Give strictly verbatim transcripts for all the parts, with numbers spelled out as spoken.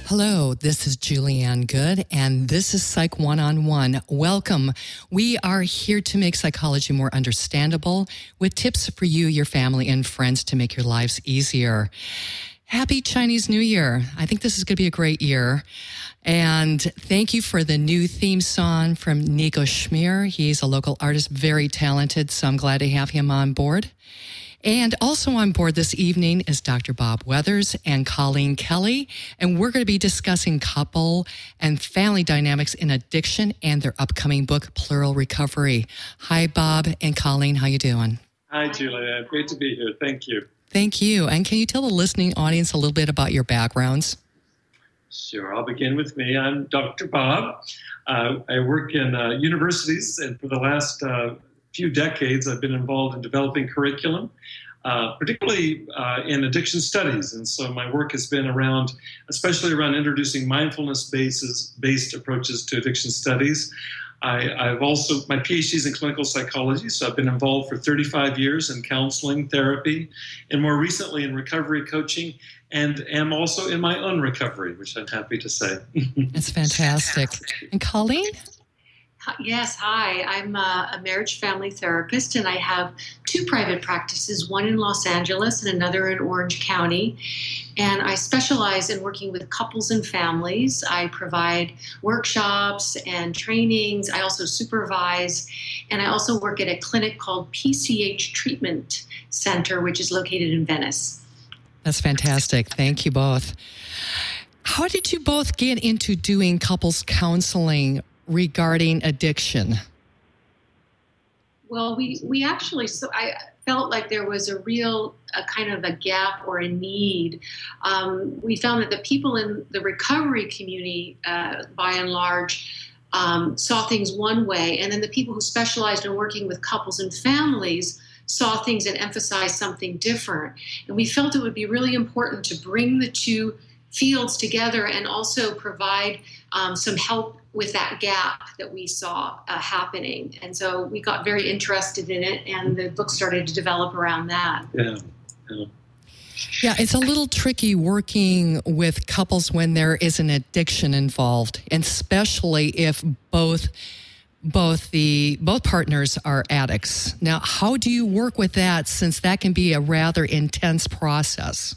Hello, this is Julianne Good, and this is Psych One-on-One. Welcome. We are here to make psychology more understandable with tips for you, your family, and friends to make your lives easier. Happy Chinese New Year. I think this is going to be a great year. And thank you for the new theme song from Nico Schmier. He's a local artist, very talented, so I'm glad to have him on board. And also on board this evening is Doctor Bob Weathers and Colleen Kelly, and we're going to be discussing couple and family dynamics in addiction and their upcoming book, Plural Recovery. Hi, Bob and Colleen. How you doing? Hi, Julia. Great to be here. Thank you. Thank you. And can you tell the listening audience a little bit about your backgrounds? Sure. I'll begin with me. I'm Doctor Bob. Uh, I work in uh, universities, and for the last uh, few decades, I've been involved in developing curriculum, uh, particularly uh, in addiction studies. And so my work has been around, especially around introducing mindfulness-based based approaches to addiction studies. I, I've also, my PhD is in clinical psychology, so I've been involved for thirty-five years in counseling, therapy, and more recently in recovery coaching, and am also in my own recovery, which I'm happy to say. That's fantastic. And Colleen? Yes, hi. I'm a, a marriage family therapist, and I have two private practices, one in Los Angeles and another in Orange County. And I specialize in working with couples and families. I provide workshops and trainings. I also supervise, and I also work at a clinic called P C H Treatment Center, which is located in Venice. That's fantastic. Thank you both. How did you both get into doing couples counseling regarding addiction? Well, we, we actually, so I felt like there was a real a kind of a gap or a need. Um, we found that the people in the recovery community, uh, by and large, um, saw things one way, and then the people who specialized in working with couples and families saw things and emphasized something different. And we felt it would be really important to bring the two fields together and also provide um, some help with that gap that we saw uh, happening. And so we got very interested in it, and the book started to develop around that. Yeah. Yeah. Yeah, it's a little tricky working with couples when there is an addiction involved, and especially if both both the both partners are addicts. Now, how do you work with that, since that can be a rather intense process?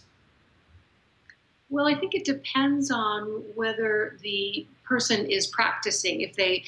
Well, I think it depends on whether the person is practicing. If they,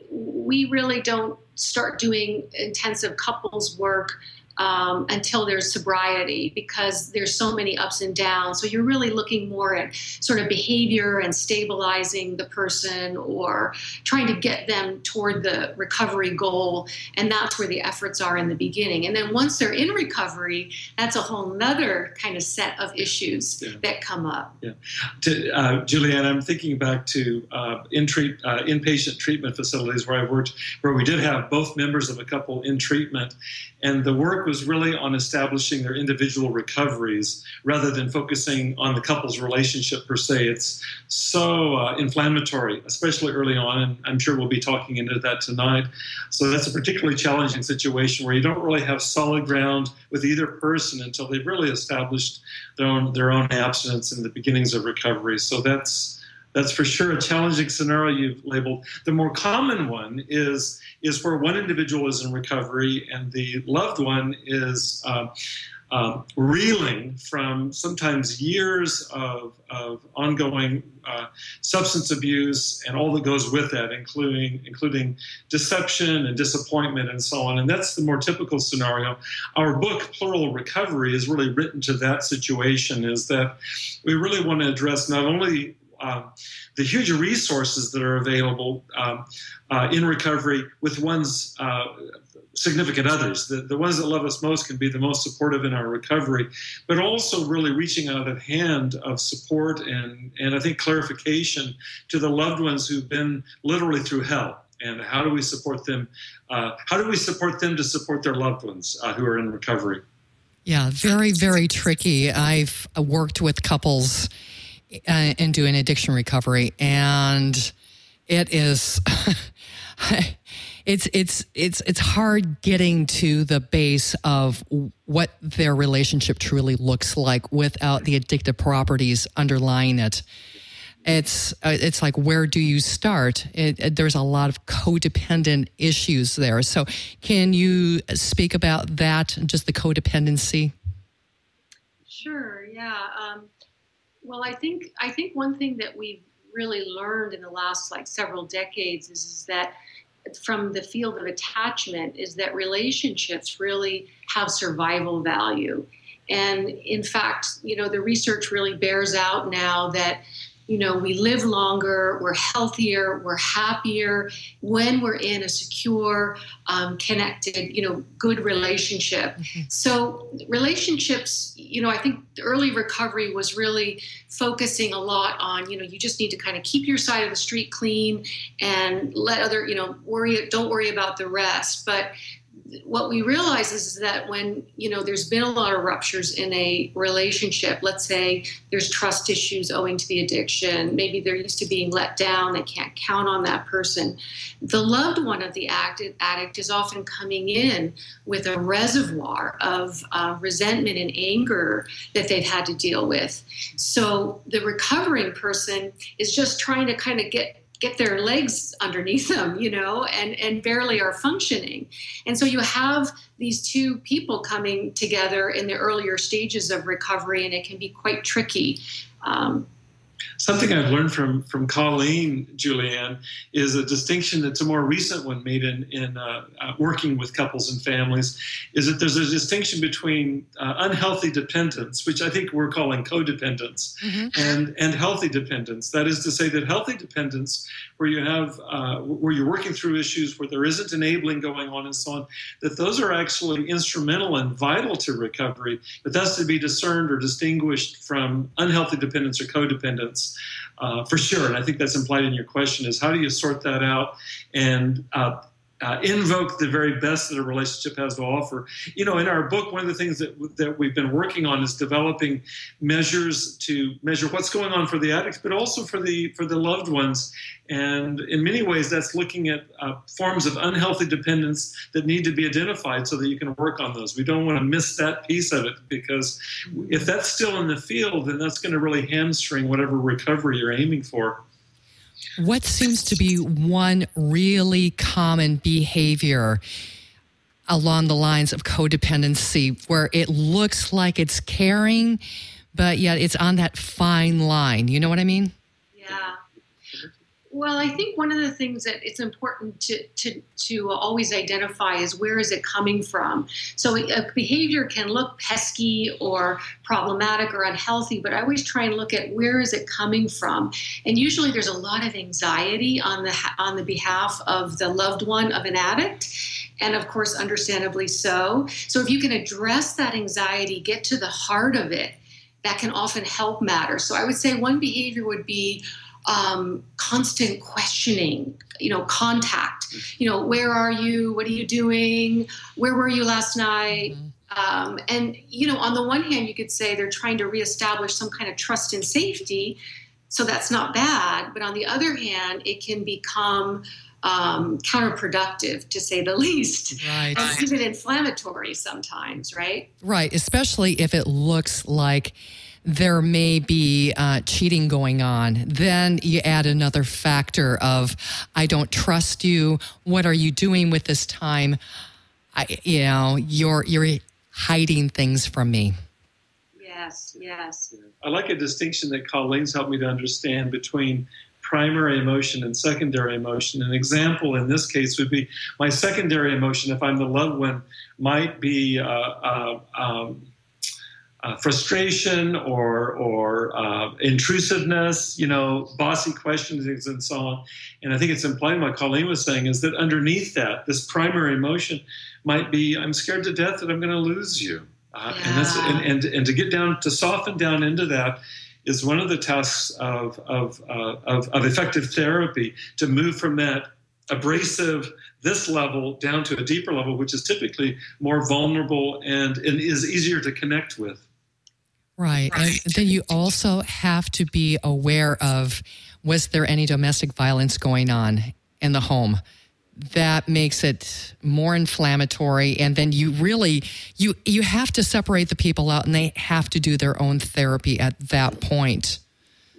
we really don't start doing intensive couples work um, until there's sobriety, because there's so many ups and downs. So you're really looking more at sort of behavior and stabilizing the person, or trying to get them toward the recovery goal. And that's where the efforts are in the beginning. And then once they're in recovery, that's a whole nother kind of set of issues yeah. that come up. Yeah. To, uh, Julianne, I'm thinking back to uh, in treat, uh, inpatient treatment facilities where I worked, where we did have both members of a couple in treatment. And the work was really on establishing their individual recoveries rather than focusing on the couple's relationship per se. It's so uh, inflammatory, especially early on, and I'm sure we'll be talking into that tonight. So that's a particularly challenging situation where you don't really have solid ground with either person until they've really established their own their own abstinence and the beginnings of recovery. So that's That's for sure a challenging scenario you've labeled. The more common one is is where one individual is in recovery and the loved one is uh, uh, reeling from sometimes years of, of ongoing uh, substance abuse and all that goes with that, including including deception and disappointment and so on. And that's the more typical scenario. Our book, Plural Recovery, is really written to that situation, is that we really want to address not only Um, the huge resources that are available um, uh, in recovery with one's uh, significant others. The, the ones that love us most can be the most supportive in our recovery, but also really reaching out a hand of support and, and I think clarification to the loved ones who've been literally through hell. And how do we support them? Uh, how do we support them to support their loved ones uh, who are in recovery? Yeah, very, very tricky. I've worked with couples Uh, and doing addiction recovery, and it is it's it's it's it's hard getting to the base of what their relationship truly looks like without the addictive properties underlying it. it's uh, it's like, where do you start? It, it, there's a lot of codependent issues there. So can you speak about that, just the codependency? Sure, yeah. Um, well, I think I think one thing that we've really learned in the last like several decades is, is that from the field of attachment is that relationships really have survival value. And in fact, you know, the research really bears out now that, you know, we live longer, we're healthier, we're happier when we're in a secure, um, connected, you know, good relationship. Mm-hmm. So relationships, you know, I think the early recovery was really focusing a lot on, you know, you just need to kind of keep your side of the street clean and let other, you know, worry, don't worry about the rest. But what we realize is that when, you know, there's been a lot of ruptures in a relationship, let's say there's trust issues owing to the addiction, maybe they're used to being let down, they can't count on that person. The loved one of the addict is often coming in with a reservoir of uh, resentment and anger that they've had to deal with. So the recovering person is just trying to kind of get get their legs underneath them, you know, and, and barely are functioning. And so you have these two people coming together in the earlier stages of recovery, and it can be quite tricky. Um, Something I've learned from from Colleen, Julianne, is a distinction that's a more recent one made in, in uh, uh, working with couples and families, is that there's a distinction between uh, unhealthy dependence, which I think we're calling codependence, mm-hmm. and, and healthy dependence. That is to say that healthy dependence, where you have uh, where you're working through issues where there isn't enabling going on and so on, that those are actually instrumental and vital to recovery, but that's to be discerned or distinguished from unhealthy dependence or codependence. Uh, for sure, and I think that's implied in your question, is how do you sort that out and uh, uh, invoke the very best that a relationship has to offer? You know, in our book, one of the things that that we've been working on is developing measures to measure what's going on for the addicts, but also for the for the loved ones. And in many ways, that's looking at uh, forms of unhealthy dependence that need to be identified so that you can work on those. We don't want to miss that piece of it, because if that's still in the field, then that's going to really hamstring whatever recovery you're aiming for. What seems to be one really common behavior along the lines of codependency, where it looks like it's caring, but yet it's on that fine line? You know what I mean? Yeah. Well, I think one of the things that it's important to, to, to always identify is, where is it coming from? So a behavior can look pesky or problematic or unhealthy, but I always try and look at, where is it coming from? And usually there's a lot of anxiety on the on the behalf of the loved one of an addict, and of course, understandably so. So if you can address that anxiety, get to the heart of it, that can often help matter. So I would say one behavior would be Um, constant questioning, you know, contact, you know, where are you? What are you doing? Where were you last night? Mm-hmm. Um, and, you know, on the one hand, you could say they're trying to reestablish some kind of trust and safety. So that's not bad. But on the other hand, it can become um, counterproductive, to say the least. Right. And even inflammatory sometimes, right? Right. Especially if it looks like there may be uh, cheating going on. Then you add another factor of, I don't trust you. What are you doing with this time? I, you know, you're you're hiding things from me. Yes, yes. I like a distinction that Colleen's helped me to understand between primary emotion and secondary emotion. An example in this case would be, my secondary emotion, if I'm the loved one, might be uh, uh, um, Uh, frustration or or uh, intrusiveness, you know, bossy questions and so on. And I think it's implied what Colleen was saying is that underneath that, this primary emotion might be, I'm scared to death that I'm going to lose you. Uh, yeah. And that's and, and and to get down, to soften down into that is one of the tasks of of uh, of, of effective therapy, to move from that abrasive, this level, down to a deeper level, which is typically more vulnerable and, and is easier to connect with. Right. And then you also have to be aware of, was there any domestic violence going on in the home? That makes it more inflammatory. And then you really, you, you have to separate the people out, and they have to do their own therapy at that point.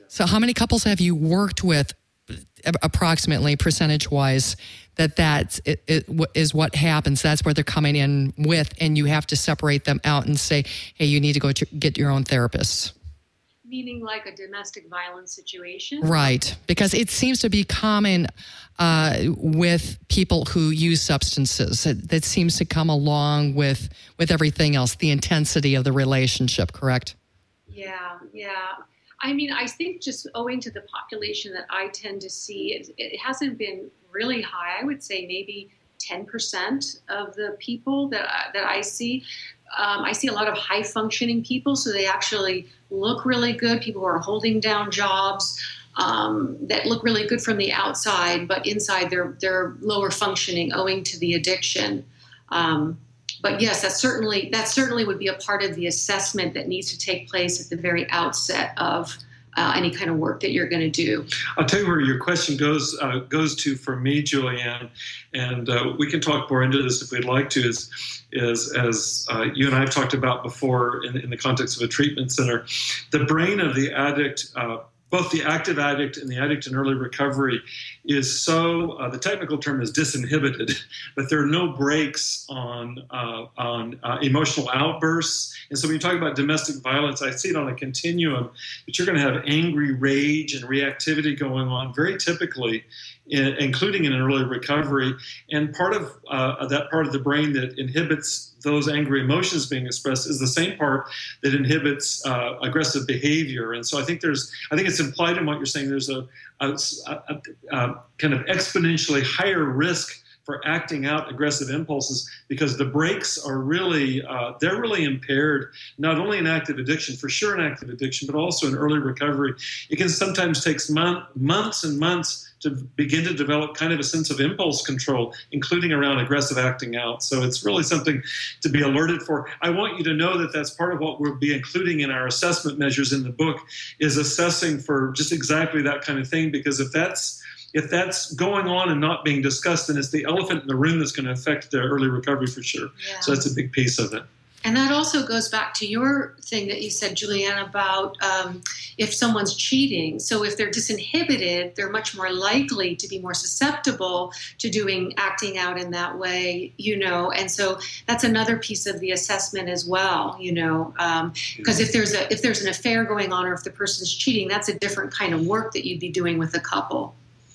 So how many couples have you worked with approximately percentage-wise that that it, it is what happens? That's where they're coming in with, and you have to separate them out and say, hey, you need to go to get your own therapist. Meaning like a domestic violence situation? Right, because it seems to be common uh, with people who use substances. It, that seems to come along with, with everything else, the intensity of the relationship, correct? Yeah, yeah. I mean, I think just owing to the population that I tend to see, it, it hasn't been really high. I would say maybe ten percent of the people that I, that I see. Um, I see a lot of high-functioning people, so they actually look really good. People who are holding down jobs um, that look really good from the outside, but inside they're they're lower functioning owing to the addiction. Um, but yes, that certainly that certainly would be a part of the assessment that needs to take place at the very outset of uh, any kind of work that you're going to do. I'll tell you where your question goes uh, goes to for me, Julianne, and uh, we can talk more into this if we'd like to. Is is as uh, you and I have talked about before in, in the context of a treatment center, the brain of the addict, uh, both the active addict and the addict in early recovery, is so, uh, the technical term is disinhibited, but there are no brakes on uh, on uh, emotional outbursts. And so when you talk about domestic violence, I see it on a continuum, but you're going to have angry rage and reactivity going on very typically, in, including in early recovery. And part of uh, that part of the brain that inhibits those angry emotions being expressed is the same part that inhibits uh, aggressive behavior. And so I think there's, I think it's implied in what you're saying, there's a, a, a, a kind of exponentially higher risk for acting out aggressive impulses because the brakes are really, uh, they're really impaired, not only in active addiction, for sure in active addiction, but also in early recovery. It can sometimes take month, months and months to begin to develop kind of a sense of impulse control, including around aggressive acting out. So it's really something to be alerted for. I want you to know that that's part of what we'll be including in our assessment measures in the book, is assessing for just exactly that kind of thing, because if that's If that's going on and not being discussed, then it's the elephant in the room that's going to affect their early recovery for sure. Yeah. So that's a big piece of it. And that also goes back to your thing that you said, Julianne, about um, if someone's cheating. So if they're disinhibited, they're much more likely to be more susceptible to doing acting out in that way, you know. And so that's another piece of the assessment as well, you know, because um, if there's a if there's an affair going on or if the person's cheating, that's a different kind of work that you'd be doing with a couple.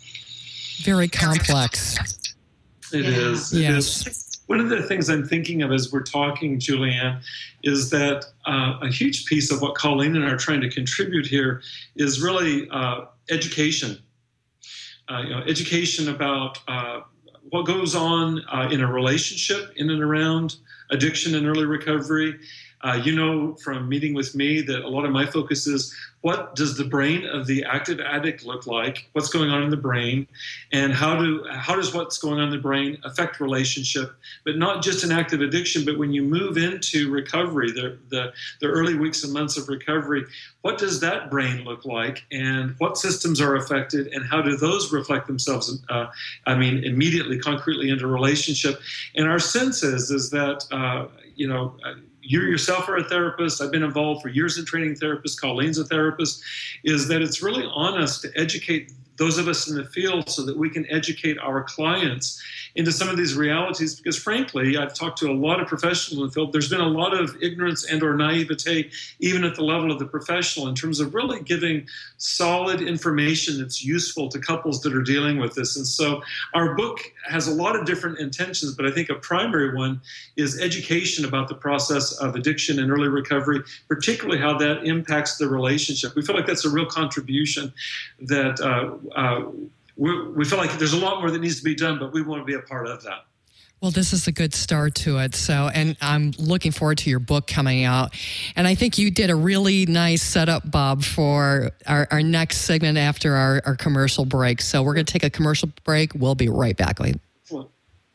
Very complex. It yeah. is. It yes. is. One of the things I'm thinking of as we're talking, Julianne, is that uh, a huge piece of what Colleen and I are trying to contribute here is really uh, education. Uh, you know, education about uh, what goes on uh, in a relationship in and around addiction and early recovery. Uh, you know from meeting with me that a lot of my focus is what does the brain of the active addict look like? What's going on in the brain? And how do how does what's going on in the brain affect relationship? But not just in active addiction, but when you move into recovery, the, the, the early weeks and months of recovery, what does that brain look like? And what systems are affected? And how do those reflect themselves, uh, I mean, immediately, concretely into relationship? And our sense is, is that, uh, you know, you yourself are a therapist. I've been involved for years in training therapists. Colleen's a therapist. Is that it's really on us to educate those of us in the field so that we can educate our clients into some of these realities. Because frankly, I've talked to a lot of professionals in the field. There's been a lot of ignorance and or naivete, even at the level of the professional, in terms of really giving solid information that's useful to couples that are dealing with this. And so our book has a lot of different intentions, but I think a primary one is education about the process of addiction and early recovery, particularly how that impacts the relationship. We feel like that's a real contribution that uh, uh, we, we feel like there's a lot more that needs to be done, but we want to be a part of that. Well, this is a good start to it. So, and I'm looking forward to your book coming out. And I think you did a really nice setup, Bob, for our, our next segment after our, our commercial break. So we're going to take a commercial break. We'll be right back. Excellent.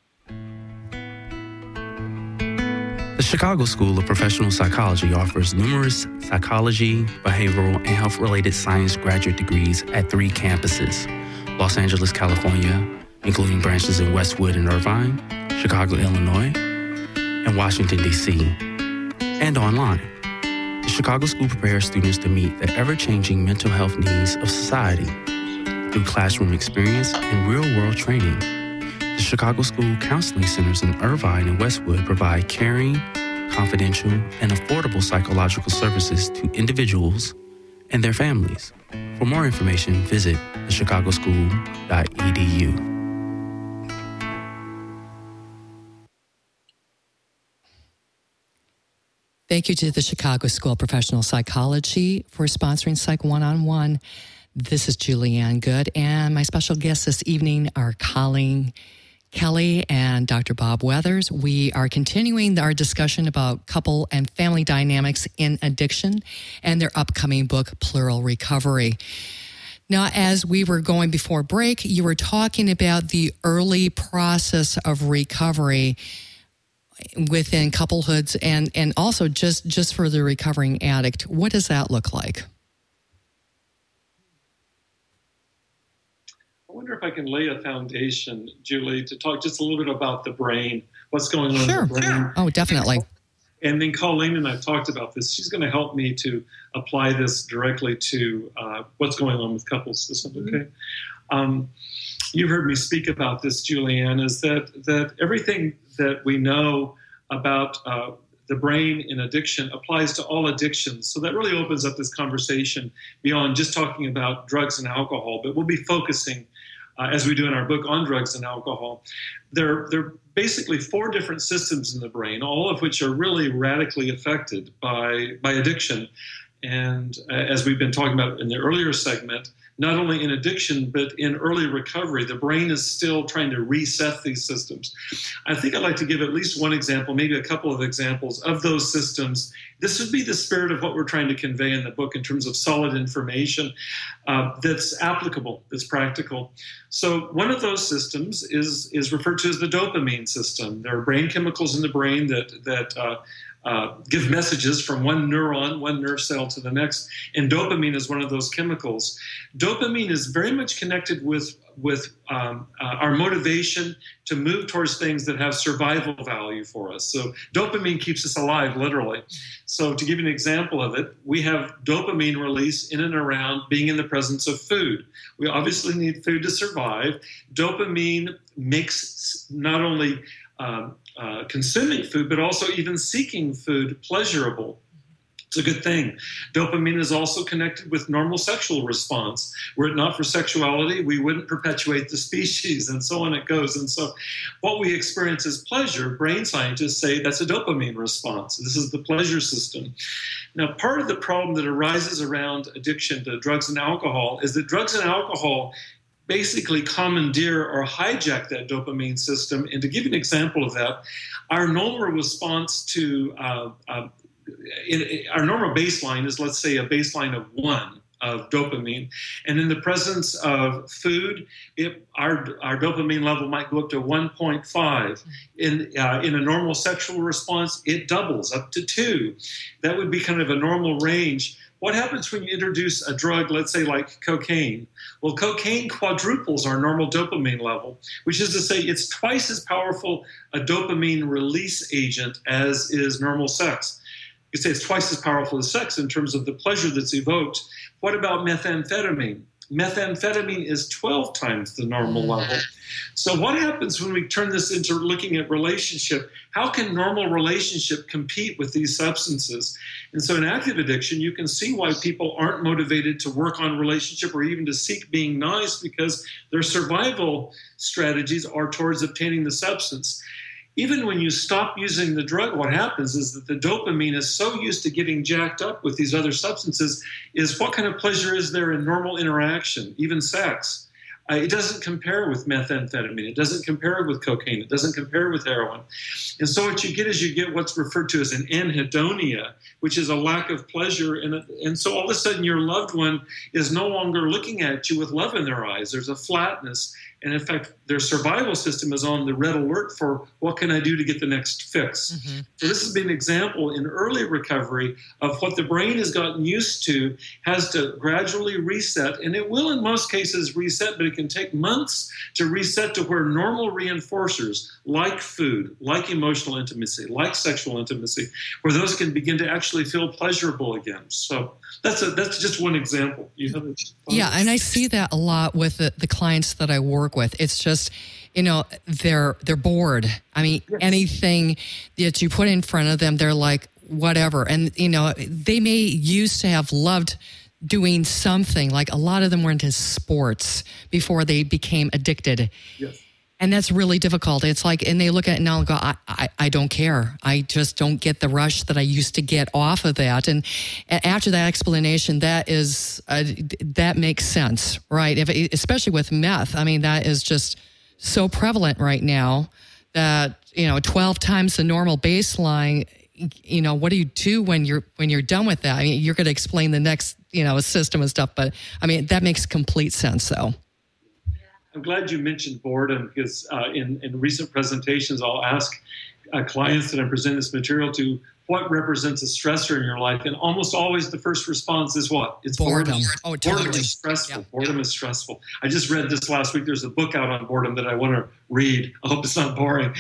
The Chicago School of Professional Psychology offers numerous psychology, behavioral, and health-related science graduate degrees at three campuses: Los Angeles, California, including branches in Westwood and Irvine, Chicago, Illinois, and Washington, D C, and online. The Chicago School prepares students to meet the ever-changing mental health needs of society through classroom experience and real-world training. The Chicago School Counseling Centers in Irvine and Westwood provide caring, confidential, and affordable psychological services to individuals and their families. For more information, visit the chicago school dot e d u. Thank you to the Chicago School of Professional Psychology for sponsoring Psych One-on-One. This is Julianne Good, and my special guests this evening are Colleen Kelly and Doctor Bob Weathers. We are continuing our discussion about couple and family dynamics in addiction and their upcoming book, Plural Recovery. Now, as we were going before break, you were talking about the early process of recovery within couplehoods and, and also just, just for the recovering addict. What does that look like? I wonder if I can lay a foundation, Julie, to talk just a little bit about the brain, what's going on sure. in the brain. Sure. Oh, definitely. And then Colleen and I talked about this. She's going to help me to apply this directly to uh, what's going on with couples. Is that okay? Mm-hmm. Um, you heard me speak about this, Julianne, is that, that everything that we know about uh, the brain in addiction applies to all addictions. So that really opens up this conversation beyond just talking about drugs and alcohol, but we'll be focusing, uh, as we do in our book, on drugs and alcohol. There, there are basically four different systems in the brain, all of which are really radically affected by, by addiction. And uh, as we've been talking about in the earlier segment, not only in addiction, but in early recovery, the brain is still trying to reset these systems. I think I'd like to give at least one example, maybe a couple of examples of those systems. This would be the spirit of what we're trying to convey in the book in terms of solid information uh, that's applicable, that's practical. So one of those systems is, is referred to as the dopamine system. There are brain chemicals in the brain that, that uh, Uh, give messages from one neuron, one nerve cell to the next, and dopamine is one of those chemicals. Dopamine is very much connected with, with um, uh, our motivation to move towards things that have survival value for us. So dopamine keeps us alive, literally. So to give you an example of it, we have dopamine release in and around being in the presence of food. We obviously need food to survive. Dopamine makes not only um, Uh, consuming food, but also even seeking food pleasurable. It's a good thing. Dopamine is also connected with normal sexual response. Were it not for sexuality, we wouldn't perpetuate the species, and so on it goes. And so what we experience as pleasure, brain scientists say that's a dopamine response. This is the pleasure system. Now, part of the problem that arises around addiction to drugs and alcohol is that drugs and alcohol basically commandeer or hijack that dopamine system. And to give you an example of that, our normal response to, uh, uh, in, in, our normal baseline is, let's say, a baseline of one of dopamine. And in the presence of food, it, our, our dopamine level might go up to one point five. In, uh, in a normal sexual response, it doubles up to two. That would be kind of a normal range. What happens when you introduce a drug, let's say like cocaine? Well, cocaine quadruples our normal dopamine level, which is to say it's twice as powerful a dopamine release agent as is normal sex. You could say it's twice as powerful as sex in terms of the pleasure that's evoked. What about methamphetamine? Methamphetamine is twelve times the normal level. So what happens when we turn this into looking at relationship? How can normal relationship compete with these substances? And so in active addiction, you can see why people aren't motivated to work on relationship or even to seek being nice, because their survival strategies are towards obtaining the substance. Even when you stop using the drug, what happens is that the dopamine is so used to getting jacked up with these other substances is what kind of pleasure is there in normal interaction, even sex? Uh, it doesn't compare with methamphetamine. It doesn't compare with cocaine. It doesn't compare with heroin. And so what you get is you get what's referred to as an anhedonia, which is a lack of pleasure. And, and so all of a sudden your loved one is no longer looking at you with love in their eyes. There's a flatness. And in fact, their survival system is on the red alert for what can I do to get the next fix. Mm-hmm. So this has been an example in early recovery of what the brain has gotten used to, has to gradually reset. And it will in most cases reset, but it can take months to reset to where normal reinforcers like food, like emotional intimacy, like sexual intimacy, where those can begin to actually feel pleasurable again. So that's a, that's just one example. You have yeah, and I see that a lot with the, the clients that I work with. It's just, you know, they're they're bored. I mean, yes. Anything that you put in front of them, they're like, whatever. And, you know, they may used to have loved doing something. Like a lot of them were into sports before they became addicted. Yes. And that's really difficult. It's like, and they look at it now and go, I, I, I don't care. I just don't get the rush that I used to get off of that. And after that explanation, that is, uh, that makes sense, right? If it, especially with meth. I mean, that is just so prevalent right now that, you know, twelve times the normal baseline, you know, what do you do when you're, when you're done with that? I mean, you're going to explain the next, you know, system and stuff, but I mean, that makes complete sense though. I'm glad you mentioned boredom because uh, in, in recent presentations, I'll ask uh, clients that I present this material to, what represents a stressor in your life? And almost always the first response is what? It's boredom. boredom. Oh, totally. Boredom is stressful. Yeah. Boredom yeah. is stressful. I just read this last week. There's a book out on boredom that I want to read. I hope it's not boring.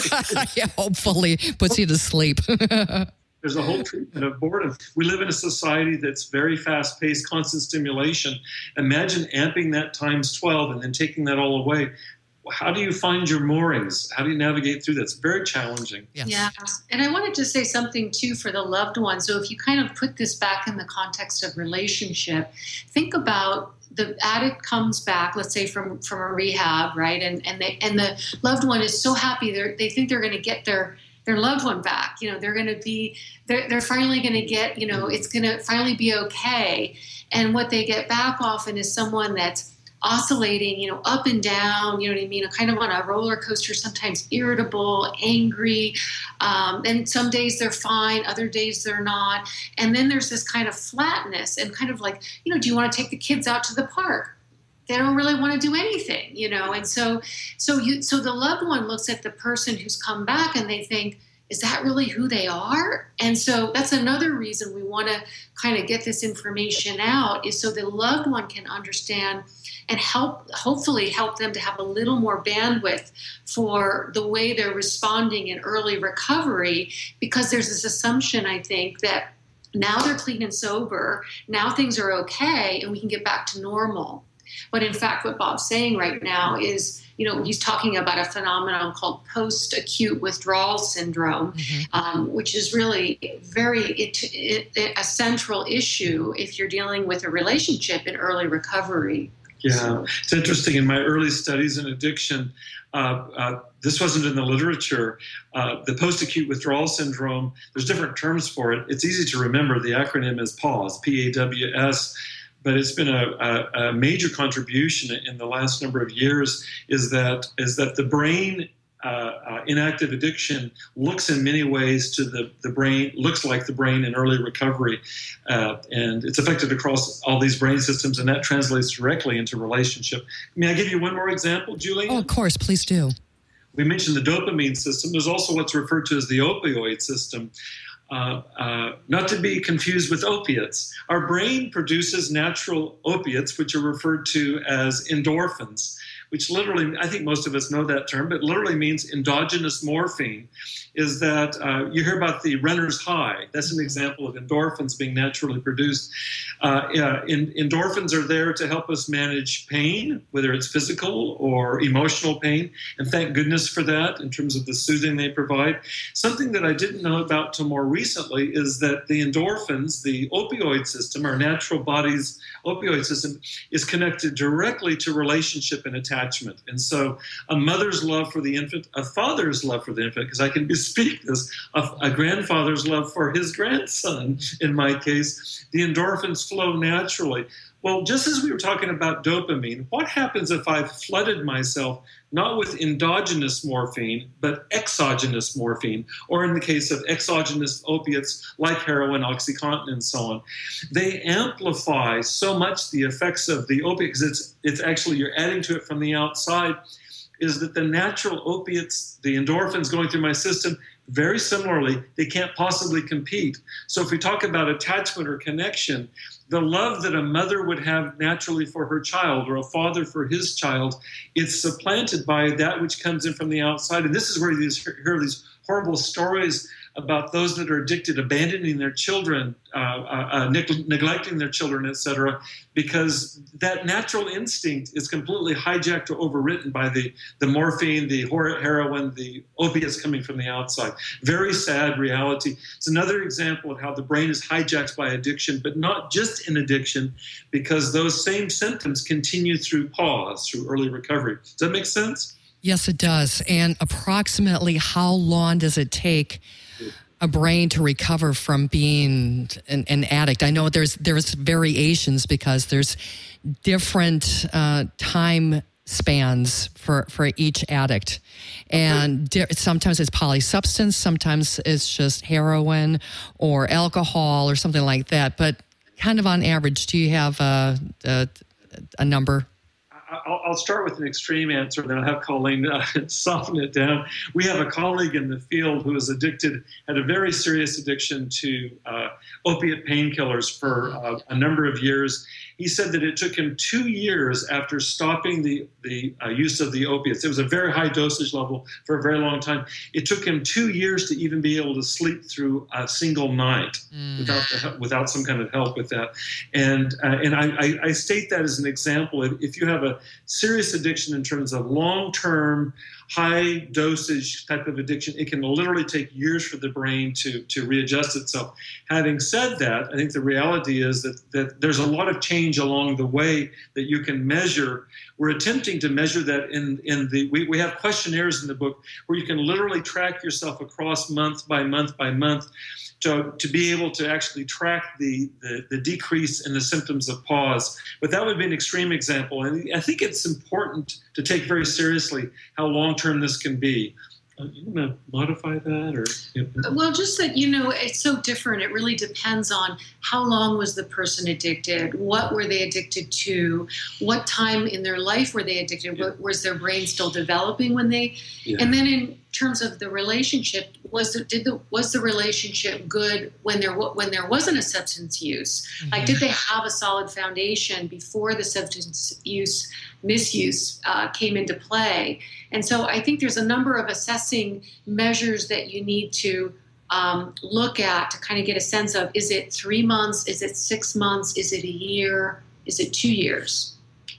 Yeah, hopefully puts you to sleep. There's a whole treatment of boredom. We live in a society that's very fast-paced, constant stimulation. Imagine amping that times twelve and then taking that all away. How do you find your moorings? How do you navigate through that? It's very challenging. Yes. Yeah. And I wanted to say something, too, for the loved one. So if you kind of put this back in the context of relationship, think about the addict comes back, let's say from, from a rehab, right? And and they, and the loved one is so happy. They they think they're going to get their their loved one back. You know, they're going to be, they're, they're finally going to get, you know, it's going to finally be okay. And what they get back often is someone that's oscillating, you know, up and down, you know what I mean, kind of on a roller coaster, sometimes irritable, angry. Um, and some days they're fine, other days they're not. And then there's this kind of flatness and kind of like, you know, do you want to take the kids out to the park? They don't really want to do anything, you know, and so, so you, so the loved one looks at the person who's come back and they think, is that really who they are? And so that's another reason we want to kind of get this information out, is so the loved one can understand and help, hopefully help them to have a little more bandwidth for the way they're responding in early recovery, because there's this assumption, I think, that now they're clean and sober, now things are okay, and we can get back to normal. But in fact, what Bob's saying right now is, you know, he's talking about a phenomenon called post-acute withdrawal syndrome, mm-hmm. um, which is really very it, it, a central issue if you're dealing with a relationship in early recovery. Yeah, it's interesting. In my early studies in addiction, uh, uh, this wasn't in the literature. Uh, the post-acute withdrawal syndrome, there's different terms for it. It's easy to remember. The acronym is PAWS, P A W S. But it's been a, a, a major contribution in the last number of years is that is that the brain uh, uh, inactive addiction looks in many ways to the, the brain, looks like the brain in early recovery. Uh, and it's affected across all these brain systems, and that translates directly into relationship. May I give you one more example, Julie? Oh, of course, please do. We mentioned the dopamine system. There's also what's referred to as the opioid system. Uh, uh, not to be confused with opiates. Our brain produces natural opiates, which are referred to as endorphins, which literally, I think most of us know that term, but literally means endogenous morphine, is that uh, you hear about the runner's high. That's an example of endorphins being naturally produced. Uh, yeah, in, endorphins are there to help us manage pain, whether it's physical or emotional pain, and thank goodness for that in terms of the soothing they provide. Something that I didn't know about till more recently is that the endorphins, the opioid system, our natural body's opioid system, is connected directly to relationship and attachment. And so a mother's love for the infant, a father's love for the infant, because I can bespeak this, a, a grandfather's love for his grandson, in my case, the endorphins flow naturally. Well, just as we were talking about dopamine, what happens if I've flooded myself not with endogenous morphine, but exogenous morphine, or in the case of exogenous opiates like heroin, OxyContin, and so on? They amplify so much the effects of the opiate, because it's, it's actually, you're adding to it from the outside, is that the natural opiates, the endorphins going through my system, very similarly, they can't possibly compete. So if we talk about attachment or connection, the love that a mother would have naturally for her child or a father for his child, it's supplanted by that which comes in from the outside. And this is where you hear these horrible stories about those that are addicted abandoning their children, uh, uh, uh, neg- neglecting their children, et cetera, because that natural instinct is completely hijacked or overwritten by the, the morphine, the heroin, the opiates coming from the outside. Very sad reality. It's another example of how the brain is hijacked by addiction, but not just in addiction, because those same symptoms continue through pause, through early recovery. Does that make sense? Yes, it does. And approximately how long does it take a brain to recover from being an, an addict? I know there's there's variations because there's different uh, time spans for, for each addict. And di- sometimes it's polysubstance, sometimes it's just heroin or alcohol or something like that. But kind of on average, do you have a, a, a number? I'll start with an extreme answer, then I'll have Colleen uh, soften it down. We have a colleague in the field who is addicted, had a very serious addiction to uh, opiate painkillers for uh, a number of years. He said that it took him two years after stopping the, the uh, use of the opiates. It was a very high dosage level for a very long time. It took him two years to even be able to sleep through a single night mm. without the, without some kind of help with that. And uh, and I, I, I state that as an example. If you have a serious addiction in terms of long-term, high dosage type of addiction, it can literally take years for the brain to, to readjust itself. Having said that, I think the reality is that, that there's a lot of change along the way that you can measure. We're attempting to measure that in, in the, we, we have questionnaires in the book where you can literally track yourself across month by month by month to, to be able to actually track the, the, the decrease in the symptoms of pause. But that would be an extreme example. And I think it's important to take very seriously how long-term this can be. Uh, you want to modify that? or? You know? Well, just that, you know, it's so different. It really depends on how long was the person addicted? What were they addicted to? What time in their life were they addicted? Yeah. Was their brain still developing when they... Yeah. And then in terms of the relationship, was the, did the was the relationship good when there when there wasn't a substance use? Mm-hmm. Like, did they have a solid foundation before the substance use misuse uh, came into play? And so I think there's a number of assessing measures that you need to um, look at to kind of get a sense of, is it three months? Is it six months? Is it a year? Is it two years?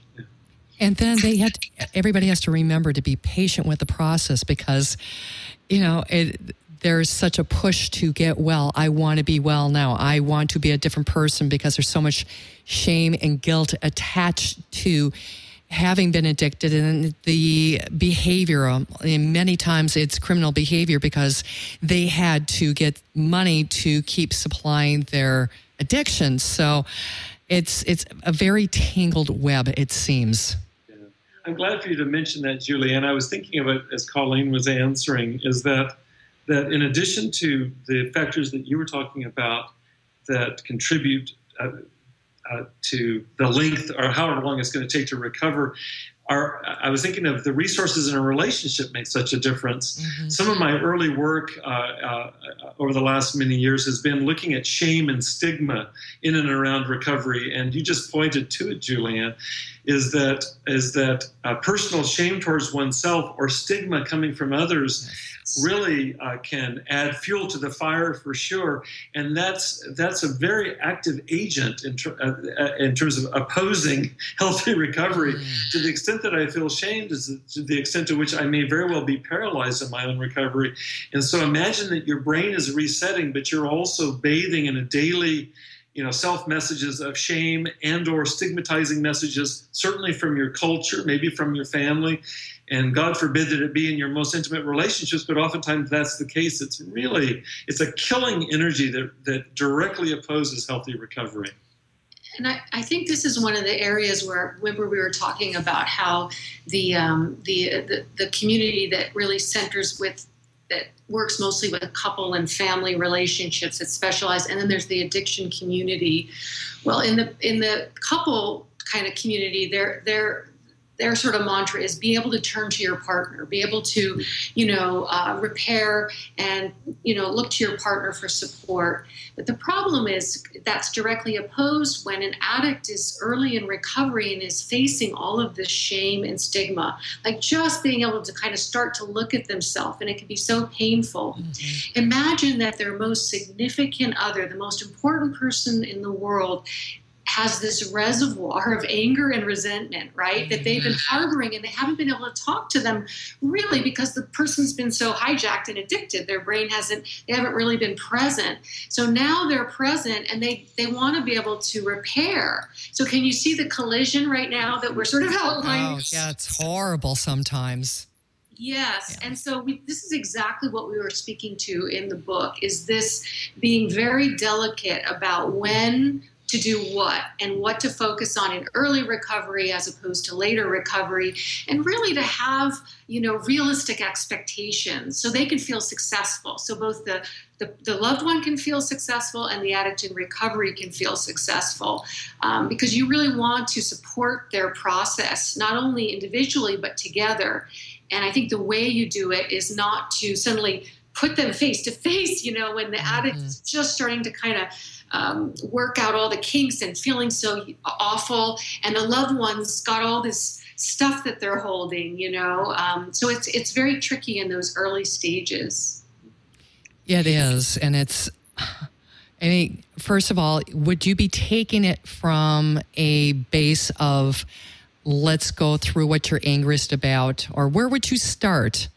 And then they had to, everybody has to remember to be patient with the process because, you know, it, there's such a push to get well. I want to be well now. I want to be a different person because there's so much shame and guilt attached to having been addicted, and the behavior, and many times it's criminal behavior because they had to get money to keep supplying their addiction. So it's it's a very tangled web, it seems. Yeah. I'm glad for you to mention that, Julie. And I was thinking of it as Colleen was answering, is that that in addition to the factors that you were talking about that contribute uh, Uh, to the length or however long it's going to take to recover. Our, I was thinking of the resources in a relationship make such a difference. Mm-hmm. Some of my early work uh, uh, over the last many years has been looking at shame and stigma in and around recovery. And you just pointed to it, Julianne, is that is that uh, personal shame towards oneself or stigma coming from others really uh, can add fuel to the fire for sure, and that's that's a very active agent in, ter- uh, in terms of opposing healthy recovery. Mm. To the extent that I feel shamed is to the extent to which I may very well be paralyzed in my own recovery. And so imagine that your brain is resetting, but you're also bathing in a daily, you know, self-messages of shame and or stigmatizing messages, certainly from your culture, maybe from your family. And God forbid that it be in your most intimate relationships, but oftentimes that's the case. It's really, it's a killing energy that, that directly opposes healthy recovery. And I, I think this is one of the areas where, remember, we were talking about how the um, the, the the community that really centers with, that works mostly with couple and family relationships, that's specialized, and then there's the addiction community. Well, in the in the couple kind of community, they're they're their sort of mantra is be able to turn to your partner, be able to, you know, uh, repair and, you know, look to your partner for support. But the problem is that's directly opposed when an addict is early in recovery and is facing all of this shame and stigma, like just being able to kind of start to look at themselves, and it can be so painful. Mm-hmm. Imagine that their most significant other, the most important person in the world, has this reservoir of anger and resentment, right, that they've been harboring, and they haven't been able to talk to them really because the person's been so hijacked and addicted. Their brain hasn't, they haven't really been present. So now they're present, and they, they want to be able to repair. So can you see the collision right now that we're sort of outlining? Oh, yeah, it's horrible sometimes. Yes. Yeah. And so we, this is exactly what we were speaking to in the book, is this being very delicate about when to do what and what to focus on in early recovery as opposed to later recovery, and really to have, you know, realistic expectations so they can feel successful. So both the, the, the loved one can feel successful and the addict in recovery can feel successful, um, because you really want to support their process, not only individually but together. And I think the way you do it is not to suddenly put them face to face, you know, when the addict is mm-hmm. just starting to kind of Um, work out all the kinks and feeling so awful, and the loved one's got all this stuff that they're holding, you know. Um, so it's it's very tricky in those early stages. It is, and it's. I mean, first of all, would you be taking it from a base of, let's go through what you're angriest about, or where would you start?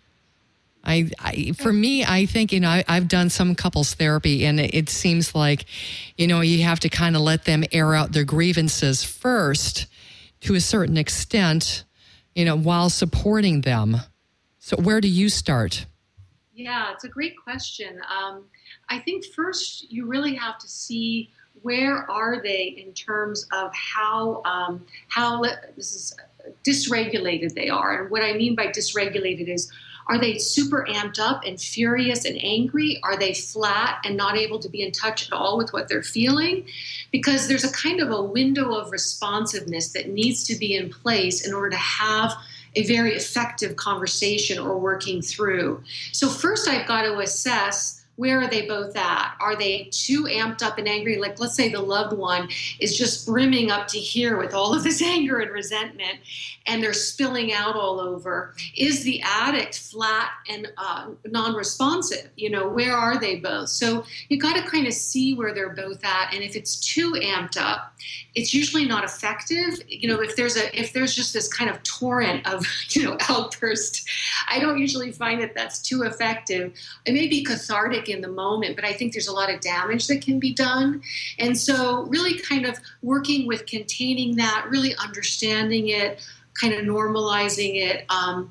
I, I, for me, I think, you know, I, I've done some couples therapy, and it, it seems like, you know, you have to kind of let them air out their grievances first to a certain extent, you know, while supporting them. So where do you start? Yeah, it's a great question. Um, I think first you really have to see where are they in terms of how, um, how this is dysregulated they are. And what I mean by dysregulated is, are they super amped up and furious and angry? Are they flat and not able to be in touch at all with what they're feeling? Because there's a kind of a window of responsiveness that needs to be in place in order to have a very effective conversation or working through. So first I've got to assess, where are they both at? Are they too amped up and angry? Like, let's say the loved one is just brimming up to here with all of this anger and resentment, and they're spilling out all over. Is the addict flat and uh, non-responsive? You know, where are they both? So you got to kind of see where they're both at. And if it's too amped up, it's usually not effective. You know, if there's a if there's just this kind of torrent of, you know, outburst, I don't usually find that that's too effective. It may be cathartic in the moment, but I think there's a lot of damage that can be done. And so really kind of working with containing that, really understanding it, kind of normalizing it. Um,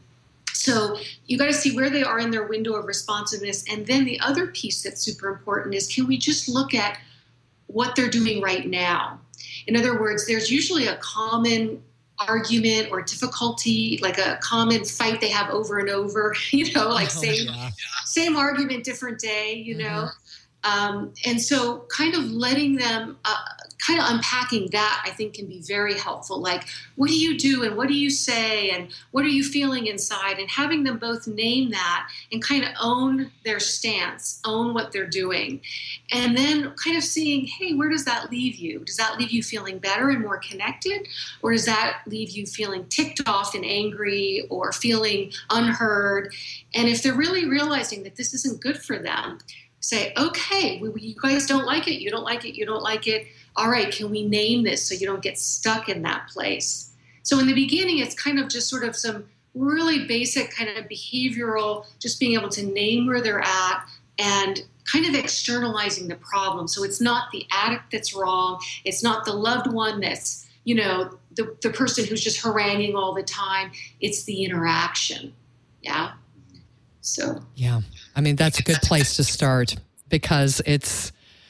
so you got to see where they are in their window of responsiveness. And then the other piece that's super important is, can we just look at what they're doing right now? In other words, there's usually a common argument or difficulty, like a common fight they have over and over, you know, like oh, same yeah. same argument, different day, you mm-hmm. know. Um, and so kind of letting them, uh, kind of unpacking that, I think can be very helpful. Like, what do you do and what do you say and what are you feeling inside? And having them both name that and kind of own their stance, own what they're doing. And then kind of seeing, hey, where does that leave you? Does that leave you feeling better and more connected? Or does that leave you feeling ticked off and angry or feeling unheard? And if they're really realizing that this isn't good for them, say, okay, we, we, you guys don't like it, you don't like it, you don't like it. All right, can we name this so you don't get stuck in that place? So in the beginning, it's kind of just sort of some really basic kind of behavioral, just being able to name where they're at and kind of externalizing the problem. So it's not the addict that's wrong. It's not the loved one that's, you know, the, the person who's just haranguing all the time. It's the interaction. Yeah. So. Yeah. I mean, that's a good place to start because it's,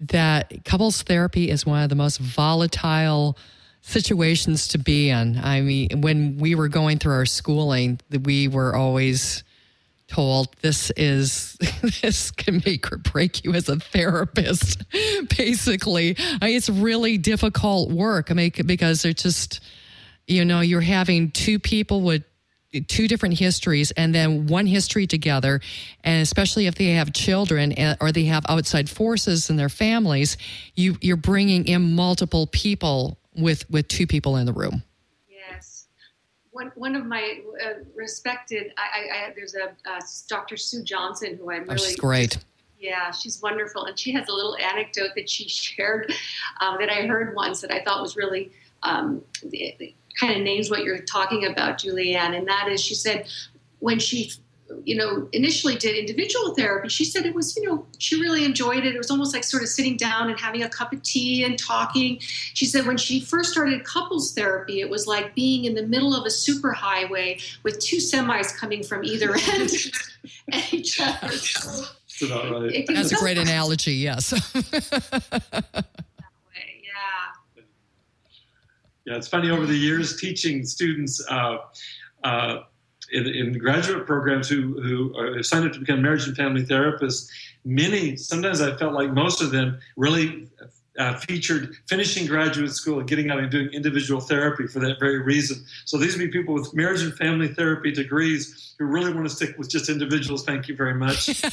that couples therapy is one of the most volatile situations to be in. I mean, when we were going through our schooling, we were always told this is this can make or break you as a therapist. Basically, I mean, it's really difficult work. I mean, because they're just, you know, you're having two people with two different histories and then one history together, and especially if they have children or they have outside forces in their families, you you're bringing in multiple people with with two people in the room. Yes. One one of my uh, respected, I, I, I there's a uh, Doctor Sue Johnson who I'm Oh, really she's great. Yeah, she's wonderful, and she has a little anecdote that she shared um, that I heard once that I thought was really um, it, it kind of names what you're talking about, Julianne, and that is, she said when she, you know, initially did individual therapy, she said it was, you know, she really enjoyed it. It was almost like sort of sitting down and having a cup of tea and talking. She said when she first started couples therapy, it was like being in the middle of a superhighway with two semis coming from either end at each other. So That's about right. That's a great analogy, yes. that way, yeah. Yeah, it's funny, over the years teaching students uh, uh, in, in graduate programs who, who are signed up to become marriage and family therapists, many, sometimes I felt like most of them really uh, featured finishing graduate school and getting out and doing individual therapy for that very reason. So these would be people with marriage and family therapy degrees who really want to stick with just individuals. Thank you very much.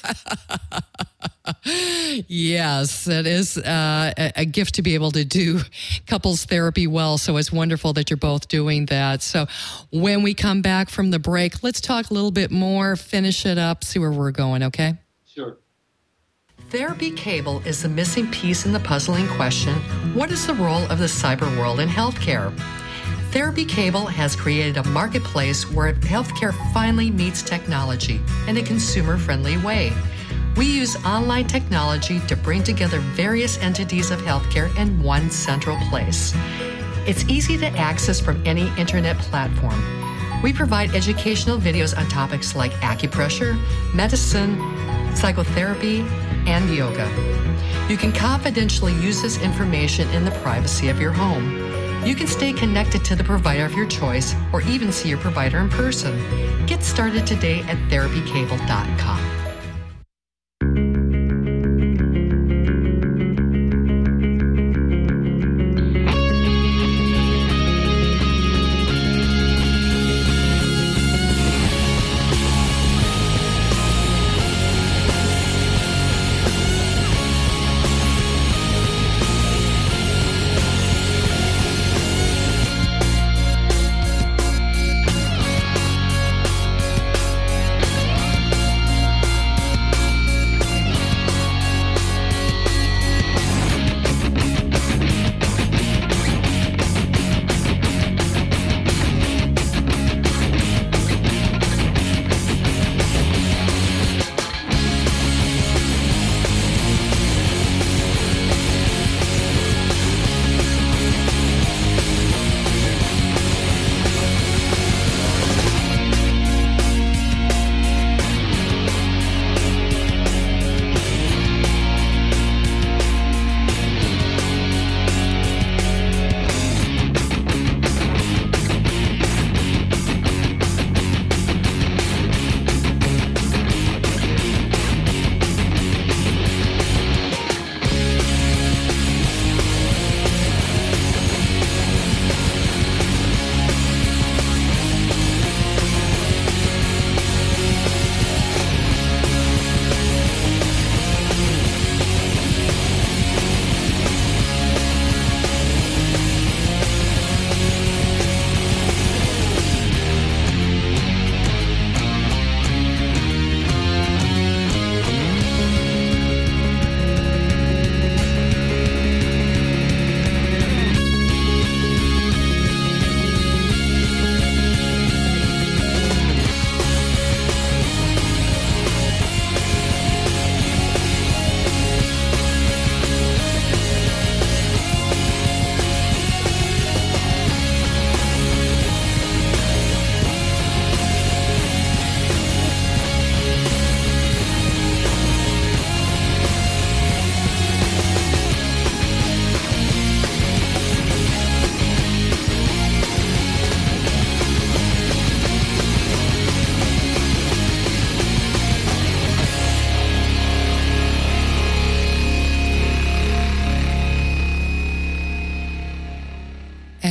Yes, it is uh, a, a gift to be able to do couples therapy well. So it's wonderful that you're both doing that. So when we come back from the break, let's talk a little bit more, finish it up, see where we're going, okay? Sure. Therapy cable is the missing piece in the puzzling question, what is the role of the cyber world in healthcare? Therapy Cable has created a marketplace where healthcare finally meets technology in a consumer-friendly way. We use online technology to bring together various entities of healthcare in one central place. It's easy to access from any internet platform. We provide educational videos on topics like acupressure, medicine, psychotherapy, and yoga. You can confidentially use this information in the privacy of your home. You can stay connected to the provider of your choice or even see your provider in person. Get started today at therapy cable dot com.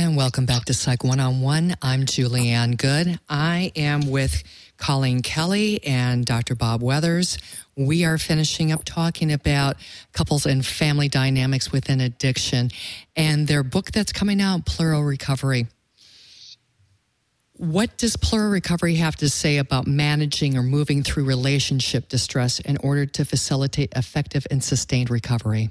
And welcome back to Psych one-on-one. I'm Julianne Good. I am with Colleen Kelly and Doctor Bob Weathers. We are finishing up talking about couples and family dynamics within addiction and their book that's coming out, Plural Recovery. What does Plural Recovery have to say about managing or moving through relationship distress in order to facilitate effective and sustained recovery?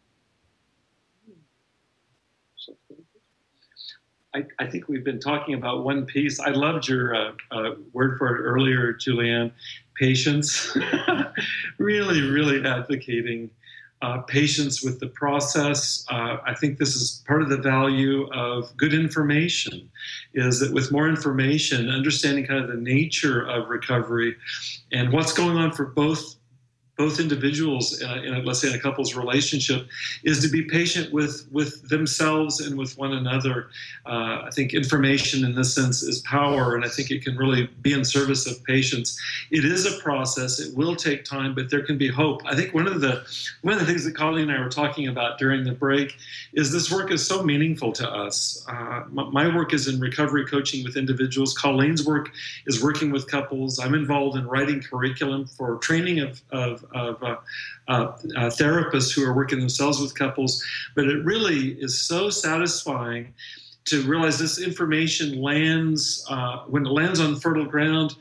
I, I think we've been talking about one piece. I loved your uh, uh, word for it earlier, Julianne, patience. really, really advocating uh, patience with the process. Uh, I think this is part of the value of good information, is that with more information, understanding kind of the nature of recovery and what's going on for both both individuals, in a, in a, let's say in a couple's relationship, is to be patient with, with themselves and with one another. Uh, I think information in this sense is power, and I think it can really be in service of patience. It is a process. It will take time, but there can be hope. I think one of the one of the things that Colleen and I were talking about during the break is this work is so meaningful to us. Uh, my, my work is in recovery coaching with individuals. Colleen's work is working with couples. I'm involved in writing curriculum for training of, of of uh, uh, uh, therapists who are working themselves with couples. But it really is so satisfying to realize this information lands, uh, when it lands on fertile ground,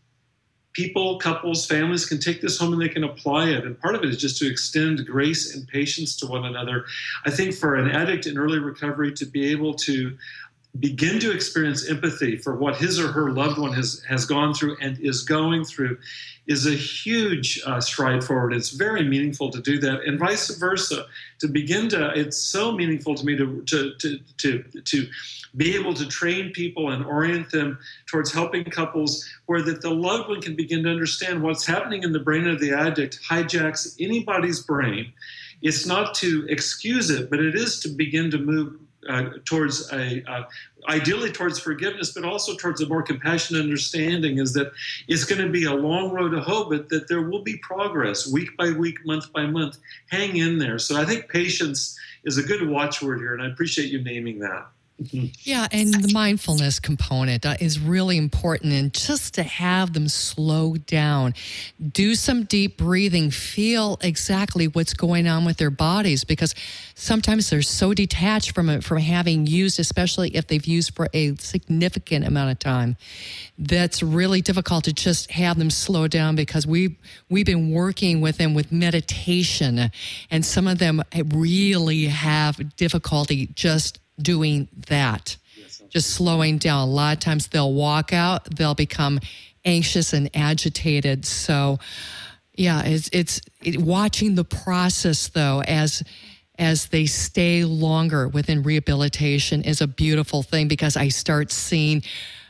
people, couples, families can take this home and they can apply it. And part of it is just to extend grace and patience to one another. I think for an addict in early recovery to be able to begin to experience empathy for what his or her loved one has, has gone through and is going through is a huge uh, stride forward. It's very meaningful to do that, and vice versa. To begin to, it's so meaningful to me to to to to, to be able to train people and orient them towards helping couples where that the loved one can begin to understand what's happening in the brain of the addict hijacks anybody's brain. It's not to excuse it, but it is to begin to move Uh, towards a, uh, ideally towards forgiveness, but also towards a more compassionate understanding, is that it's going to be a long road to hoe, but that there will be progress week by week, month by month. Hang in there. So I think patience is a good watchword here, and I appreciate you naming that. Yeah, and the mindfulness component uh, is really important, and just to have them slow down, do some deep breathing, feel exactly what's going on with their bodies, because sometimes they're so detached from it, from having used, especially if they've used for a significant amount of time, that's really difficult to just have them slow down, because we we've been working with them with meditation, and some of them really have difficulty just doing that, just slowing down. A lot of times they'll walk out, they'll become anxious and agitated. So, yeah, it's it's it, watching the process though as as they stay longer within rehabilitation is a beautiful thing, because I start seeing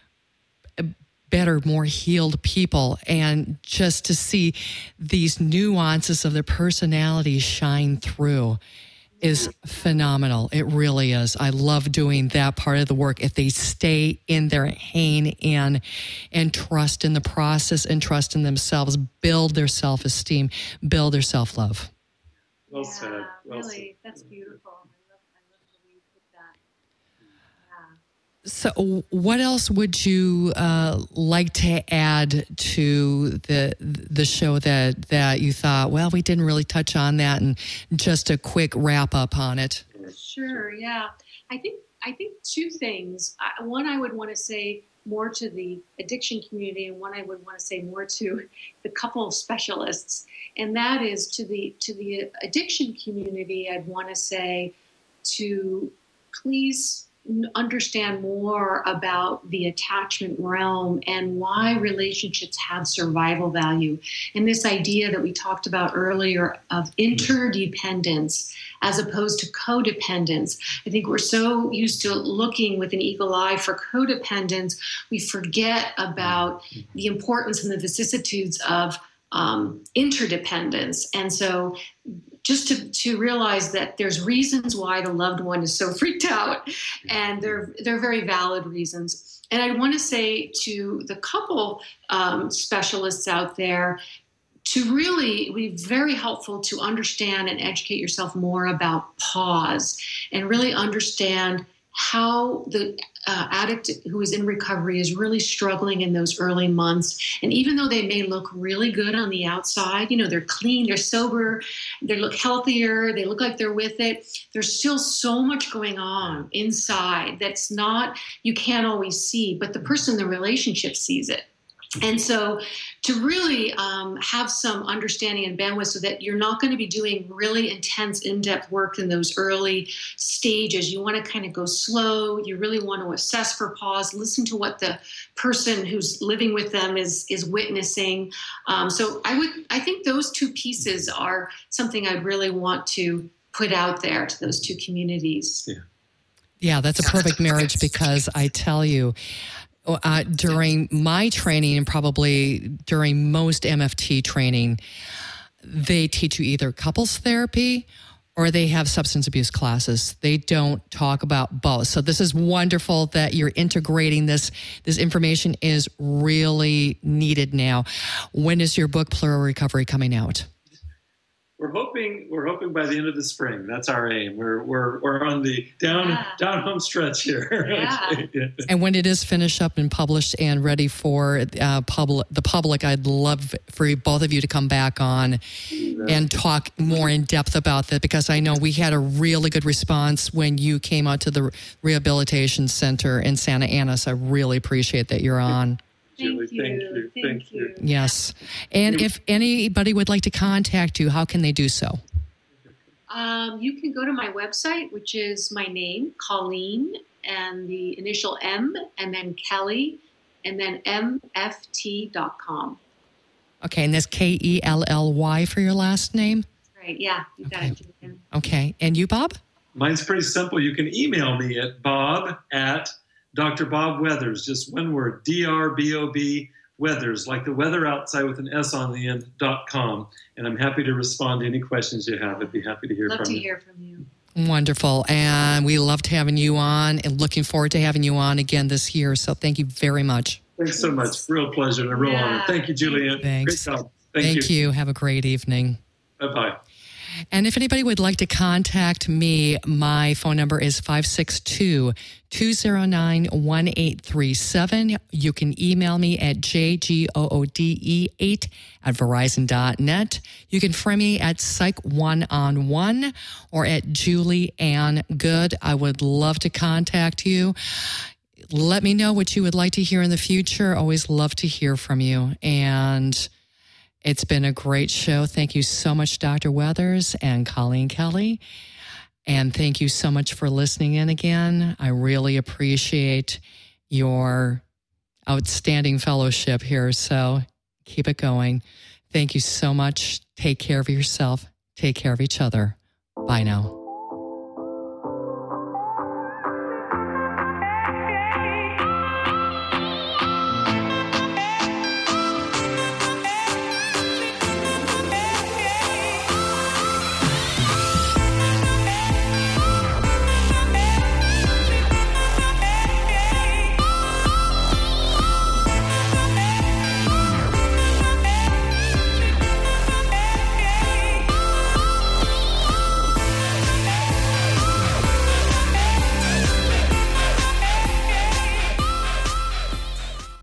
better, more healed people, and just to see these nuances of their personality shine through is phenomenal. It really is. I love doing that part of the work. If they stay in their hang and and trust in the process and trust in themselves, build their self-esteem, build their self-love. Well yeah, said. Well really, said. that's beautiful. I love, I love the way you put that. Yeah. So what else would you uh, like to add to the the show that, that you thought, well, we didn't really touch on that, and just a quick wrap up on it? Sure, yeah. I think I think two things. I, one, I would want to say more to the addiction community, and one I would want to say more to the couple specialists, and that is to the to the addiction community. I'd want to say to please understand more about the attachment realm and why relationships have survival value. And this idea that we talked about earlier of interdependence as opposed to codependence. I think we're so used to looking with an eagle eye for codependence, we forget about the importance and the vicissitudes of um, interdependence. And so just to, to realize that there's reasons why the loved one is so freaked out, and they're they're very valid reasons. And I want to say to the couple um, specialists out there to really be very helpful to understand and educate yourself more about pause, and really understand how the uh, addict who is in recovery is really struggling in those early months. And even though they may look really good on the outside, you know, they're clean, they're sober, they look healthier, they look like they're with it, there's still so much going on inside that's not, you can't always see, but the person in the relationship sees it. And so to really um, have some understanding and bandwidth so that you're not going to be doing really intense, in-depth work in those early stages. You want to kind of go slow. You really want to assess for pause, listen to what the person who's living with them is is witnessing. Um, so I would, I think those two pieces are something I'd really want to put out there to those two communities. Yeah, yeah, that's a perfect marriage, because I tell you, Uh, during my training, and probably during most M F T training, they teach you either couples therapy or they have substance abuse classes. They don't talk about both. So this is wonderful that you're integrating this. This information is really needed now. When is your book, Plural Recovery, coming out? We're hoping we're hoping by the end of the spring. That's our aim. We're we're we're on the down yeah. down home stretch here. Yeah. yeah. And when it is finished up and published and ready for uh, public, the public, I'd love for you, both of you to come back on and talk more in depth about that, because I know we had a really good response when you came out to the rehabilitation center in Santa Ana. So I really appreciate that you're on. Julie, Thank you. thank you. Thank, Thank you. you. Yes. And if anybody would like to contact you, how can they do so? Um, you can go to my website, which is my name, Colleen, and the initial M, and then Kelly, and then M F T dot com. Okay, and that's K E L L Y for your last name? Right, yeah, you got Okay. it, Julian. Okay. And you, Bob? Mine's pretty simple. You can email me at bob at Doctor Bob Weathers, just one word, D R B O B Weathers, like the weather outside with an S on the end, dot com. And I'm happy to respond to any questions you have. I'd be happy to hear Love from to you. hear from you. Wonderful. And we loved having you on and looking forward to having you on again this year. So thank you very much. Thanks so much. Real pleasure and a real Yeah. honor. Thank you, Julianne. Thanks. Great job. Thank, Thank you. Have a great evening. Bye-bye. And if anybody would like to contact me, my phone number is five six two, two zero nine, one eight three seven. You can email me at j g o o d e eight at verizon dot net. You can friend me at Psych One on One or at Julie Ann Good. I would love to contact you. Let me know what you would like to hear in the future. Always love to hear from you. And it's been a great show. Thank you so much, Doctor Weathers and Colleen Kelly. And thank you so much for listening in again. I really appreciate your outstanding fellowship here. So keep it going. Thank you so much. Take care of yourself. Take care of each other. Bye now.